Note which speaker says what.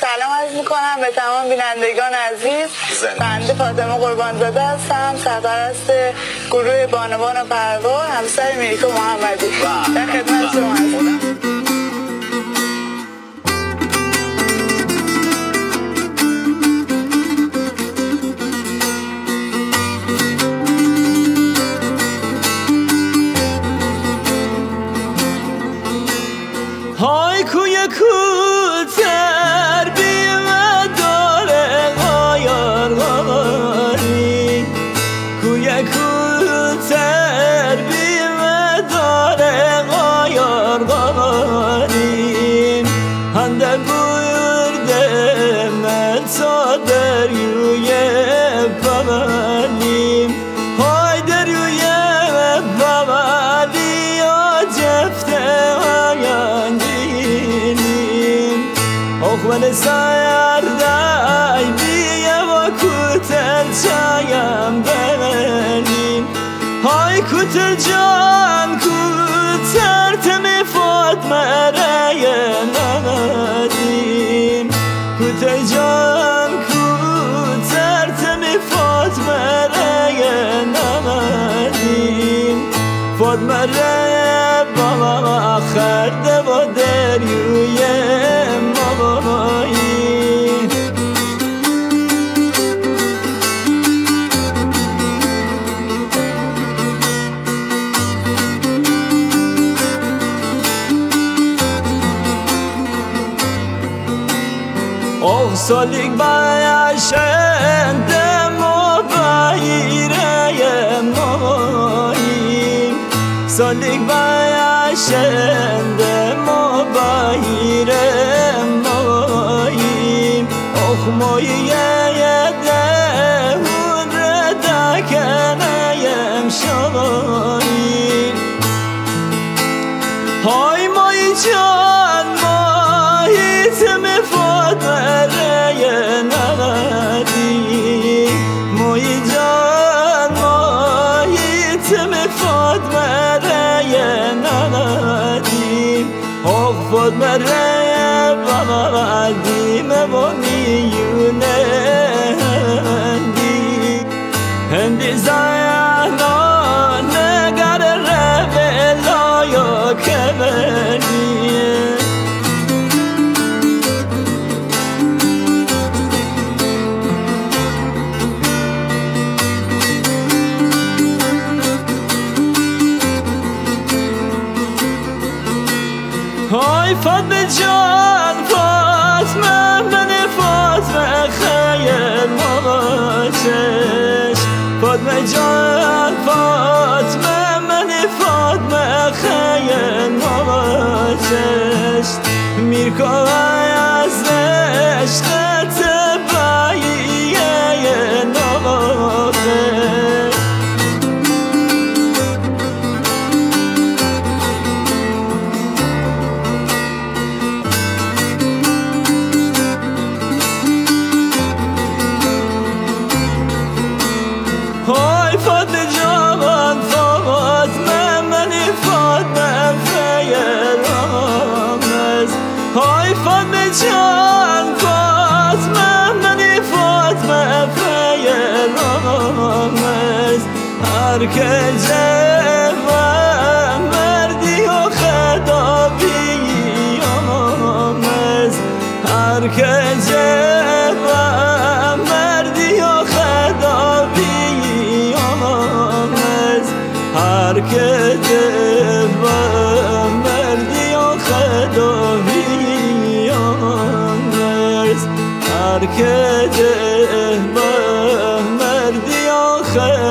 Speaker 1: سلام عرض میکنم به تمام بینندگان عزیز. بنده فاطمه قربانزاده هستم، سرپرست گروه بانوان و پروار، همسر میریکا محمدی. در خدمت شما هستم.
Speaker 2: های کوی کوتر بیمه داره غایار غاری، کوی کوتر بیمه داره غایار غاری، هنده برده من تا دریوی پمالیم، های دریوی پمالی و جفته من سردای بیم و کوتر چایم بمنیم، های کوتر جان کوتر تمی فاطمه رای نمدیم، کوتر جان کوتر تمی فاطمه رای نمدیم، فاطمه رای بابا خرده با دریوی آه سالیک بایشنده ما بایره ماییم، سالیک بایشنده ما بایره ماییم، آخ مایه دهون ردکنیم شاییم، های مایی جان مایی تم فاطمه رای نمدی، مایی جان مایی تم فاطمه رای نمدی، آخ فاطمه رای بابا دیمه با میونه هندی زیانا نگر ربه لایا کمنیه، های فاطمه جان فاطمه من فاطمه خیل مواجش، فاطمه جان فاطمه من فاطمه خیل مواجش، میرکا از عشقت باییه نواخش، های فاطمه جان فاطمه منی فاطمه فیر آمز، های فاطمه جان فاطمه منی فاطمه فیر آمز، هر که جوان مردی و خدابی آمز، هر که جوان مردی و خدابی آمز، هر که دلم مردی و خدابی آمز، هر که دلم مردی و خدابی